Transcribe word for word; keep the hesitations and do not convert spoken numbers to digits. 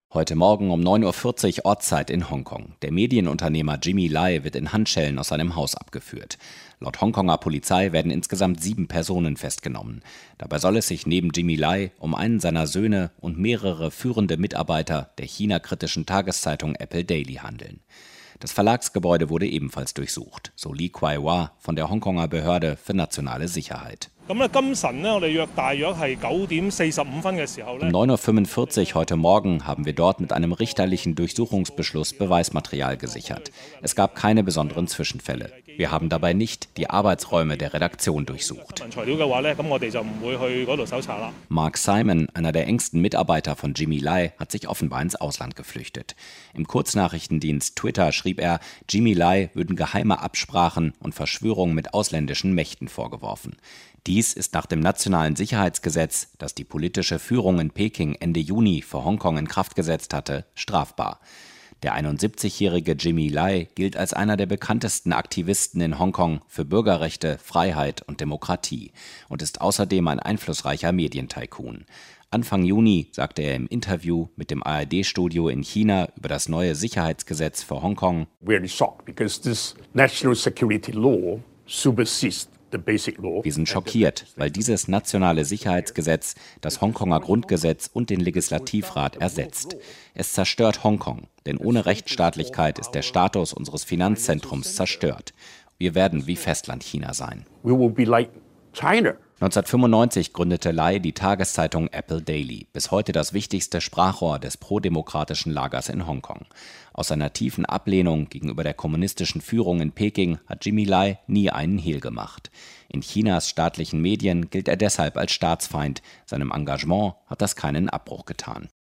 Heute Morgen um neun Uhr vierzig Ortszeit in Hongkong. Der Medienunternehmer Jimmy Lai wird in Handschellen aus seinem Haus abgeführt. Laut Hongkonger Polizei werden insgesamt sieben Personen festgenommen. Dabei soll es sich neben Jimmy Lai um einen seiner Söhne und mehrere führende Mitarbeiter der China-kritischen Tageszeitung Apple Daily handeln. Das Verlagsgebäude wurde ebenfalls durchsucht, so Lee Kwai-wah von der Hongkonger Behörde für nationale Sicherheit. Um neun Uhr fünfundvierzig heute Morgen haben wir dort mit einem richterlichen Durchsuchungsbeschluss Beweismaterial gesichert. Es gab keine besonderen Zwischenfälle. Wir haben dabei nicht die Arbeitsräume der Redaktion durchsucht. Mark Simon, einer der engsten Mitarbeiter von Jimmy Lai, hat sich offenbar ins Ausland geflüchtet. Im Kurznachrichtendienst Twitter schrieb er, Jimmy Lai würden geheime Absprachen und Verschwörungen mit ausländischen Mächten vorgeworfen. Dies ist nach dem Nationalen Sicherheitsgesetz, das die politische Führung in Peking Ende Juni für Hongkong in Kraft gesetzt hatte, strafbar. Der einundsiebzigjährige Jimmy Lai gilt als einer der bekanntesten Aktivisten in Hongkong für Bürgerrechte, Freiheit und Demokratie und ist außerdem ein einflussreicher Medientycoon. Anfang Juni sagte er im Interview mit dem A R D-Studio in China über das neue Sicherheitsgesetz für Hongkong: Wir sind schockiert, weil dieses nationale Sicherheitsgesetz das Hongkonger Grundgesetz und den Legislativrat ersetzt. Es zerstört Hongkong, denn ohne Rechtsstaatlichkeit ist der Status unseres Finanzzentrums zerstört. Wir werden wie Festlandchina sein. neunzehnhundertfünfundneunzig gründete Lai die Tageszeitung Apple Daily, bis heute das wichtigste Sprachrohr des prodemokratischen Lagers in Hongkong. Aus seiner tiefen Ablehnung gegenüber der kommunistischen Führung in Peking hat Jimmy Lai nie einen Hehl gemacht. In Chinas staatlichen Medien gilt er deshalb als Staatsfeind. Seinem Engagement hat das keinen Abbruch getan.